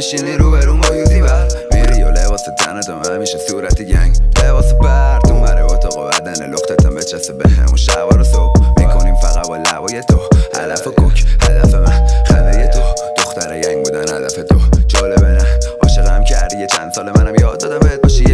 میشینی رو برون با یوزی بر میری و لباس تنت من میشه صورتی گنگ لباس برد اومره اتاق و بدن لختتم بچسته به همون شب رو صبح میکنیم فقط با لبای تو هدف کوک هدف من خنده تو دختر ینگ بودن هدف تو جالبه نه عاشقم کردی یه چند سال منم یاد دادم بهت باشی